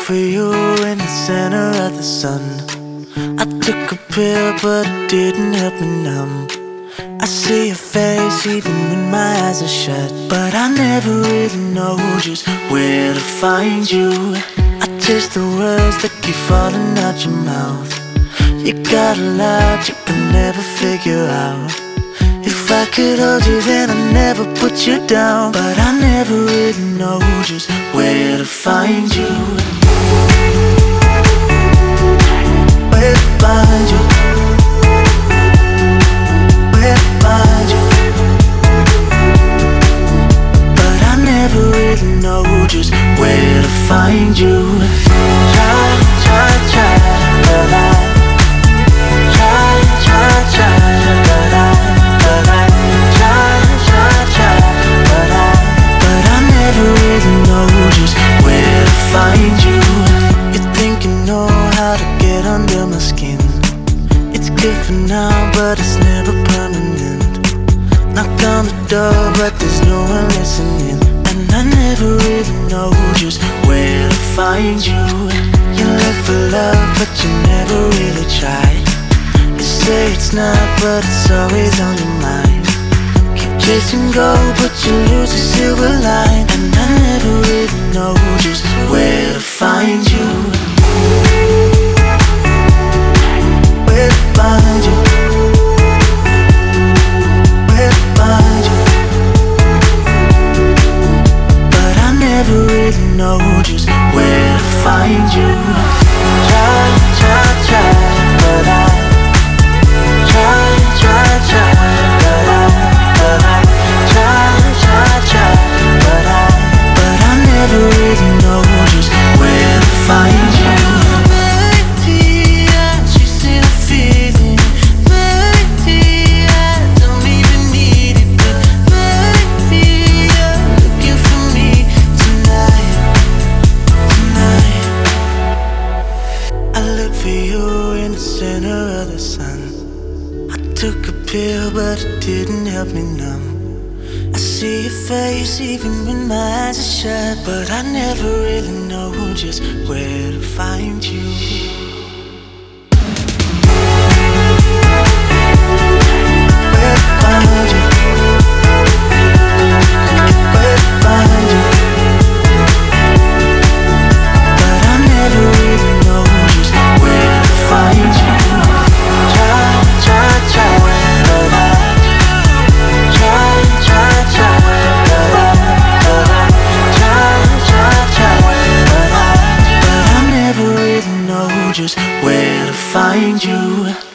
for you in the center of the sun. I took a pill but it didn't help me numb. I see your face even when my eyes are shut, but I never really know just where to find you. I taste the words that keep falling out your mouth. You got a lot you can never figure out. If I could hold you then I'd never put you down, but I never really know just where to find you. Where to find you? Where to find you? But I never really know just where to find you. Try, but I try, but I find you. You think you know how to get under my skin. It's good for now, but it's never permanent. Knock on the door, but there's no one listening. And I never really know just where to find you. You look for love, but you never really try. You say it's not, but it's always on your mind. Keep chasing gold, but you lose the silver line. And I never really know just where to find you. Where to find you? Where to find you? But I never really know just where to find you. Try, but I try, but I try, but I never really know just where to find you. Maybe I chasing a feeling. Maybe I don't even need it, but maybe you're looking for me tonight. I look for you in the center of the sun. I took a pill, but it didn't help me numb. I see your face even when my eyes are shut, but I never really know just where to find you. Where to find you? Where to find you? But I never really know just where to find you. Try, but I just where to find you.